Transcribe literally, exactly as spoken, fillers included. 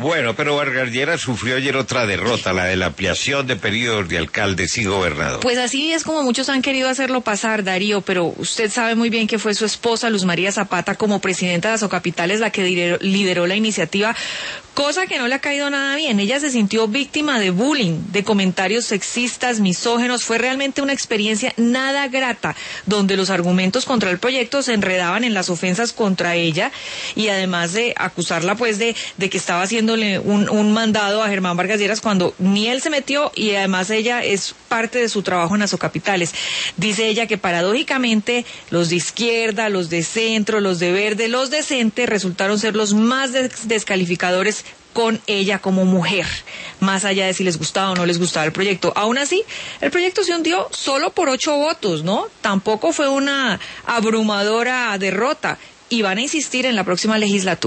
Bueno, pero Vargas Lleras sufrió ayer otra derrota, la de la ampliación de periodos de alcaldes y gobernador. Pues así es como muchos han querido hacerlo pasar, Darío, pero usted sabe muy bien que fue su esposa, Luz María Zapata, como presidenta de Asocapitales, la que lideró, lideró la iniciativa, cosa que no le ha caído nada bien. Ella se sintió víctima de bullying, de comentarios sexistas, misógenos. Fue realmente una experiencia nada grata, donde los argumentos contra el proyecto se enredaban en las ofensas contra ella, y además de acusarla pues de, de que estaba haciéndole un, un mandado a Germán Vargas Lleras cuando ni él se metió, y además ella es parte de su trabajo en Asocapitales. Dice ella que paradójicamente los de izquierda, los de centro, los de verde, los decentes resultaron ser los más des- descalificadores con ella como mujer, más allá de si les gustaba o no les gustaba el proyecto. Aún así, el proyecto se hundió solo por ocho votos, ¿no? Tampoco fue una abrumadora derrota, y van a insistir en la próxima legislatura.